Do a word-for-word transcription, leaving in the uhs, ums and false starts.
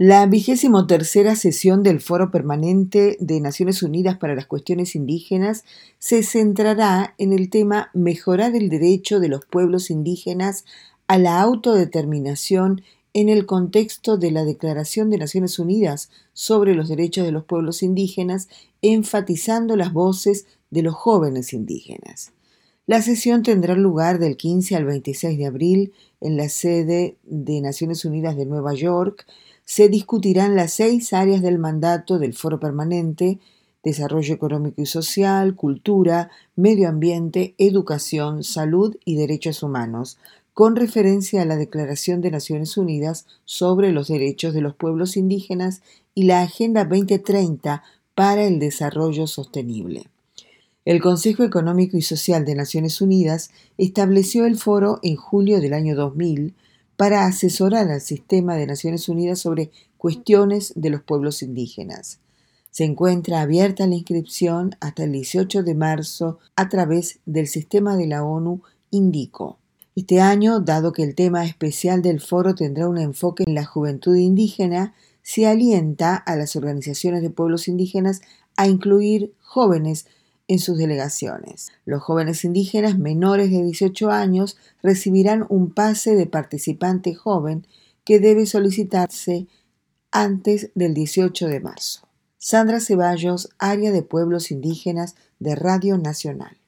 La vigésimo tercera sesión del Foro Permanente de Naciones Unidas para las Cuestiones Indígenas se centrará en el tema mejorar el derecho de los pueblos indígenas a la autodeterminación en el contexto de la Declaración de Naciones Unidas sobre los Derechos de los Pueblos Indígenas, enfatizando las voces de los jóvenes indígenas. La sesión tendrá lugar del quince al veintiséis de abril en la sede de Naciones Unidas de Nueva York. Se discutirán las seis áreas del mandato del Foro Permanente: desarrollo económico y social, cultura, medio ambiente, educación, salud y derechos humanos, con referencia a la Declaración de Naciones Unidas sobre los Derechos de los Pueblos Indígenas y la Agenda veinte treinta para el Desarrollo Sostenible. El Consejo Económico y Social de Naciones Unidas estableció el foro en julio del año dos mil para asesorar al sistema de Naciones Unidas sobre cuestiones de los pueblos indígenas. Se encuentra abierta la inscripción hasta el dieciocho de marzo a través del sistema de la ONU Indico. Este año, dado que el tema especial del foro tendrá un enfoque en la juventud indígena, se alienta a las organizaciones de pueblos indígenas a incluir jóvenes en sus delegaciones. Los jóvenes indígenas menores de dieciocho años recibirán un pase de participante joven que debe solicitarse antes del dieciocho de marzo. Sandra Ceballos, Área de Pueblos Indígenas de Radio Nacional.